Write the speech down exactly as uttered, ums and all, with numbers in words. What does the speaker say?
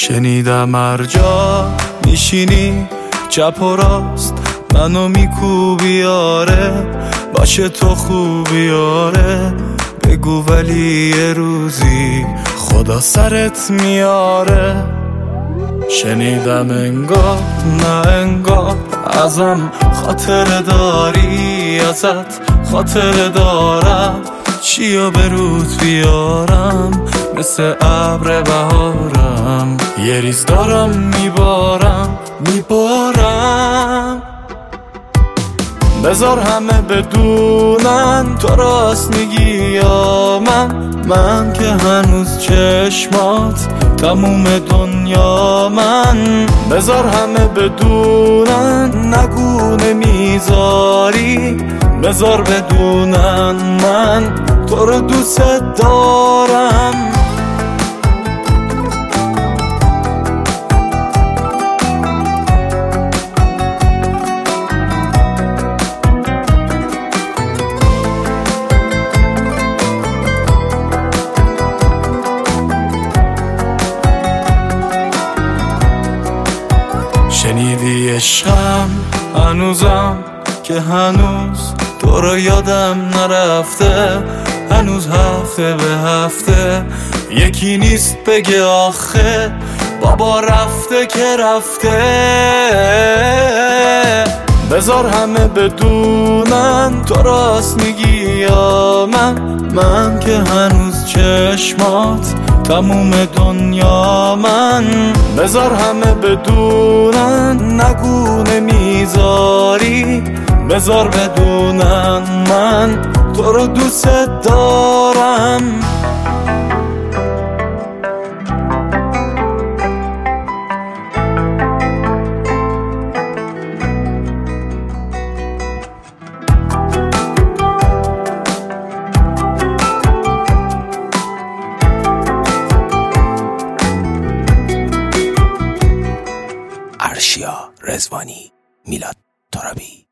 شنیدم هر جا میشینی چپ و راست منو میکوبی آره، باشه تو خوبی آره، بگو ولی یه روزی خدا سرت میاره. شنیدم انگار نه انگار ازم خاطر داری، ازت خاطر دارم، چیا به رود بیارم مثل ابر بهارم، یه ریز دارم میبارم میبارم. بذار همه بدونن تو راست میگی یا من، من که هنوز چشمات تموم دنیا من. بذار همه بدونن نگو نمیذاری، بذار بدونن من تو رو دوست دارم. شنیدی عشقم هنوزم که هنوز تو رو یادم نرفته، هنوز هفته به هفته یکی نیست بگه آخه بابا رفته که رفته. بذار همه بدونن تو راست میگی یا من، من که هنوز چشمات تموم دنیا من. بذار همه بدونن نگو نمیذاری، بذار بدونن من تو رو دوست دارم. ارشیا رضوانی، میلاد ترابی.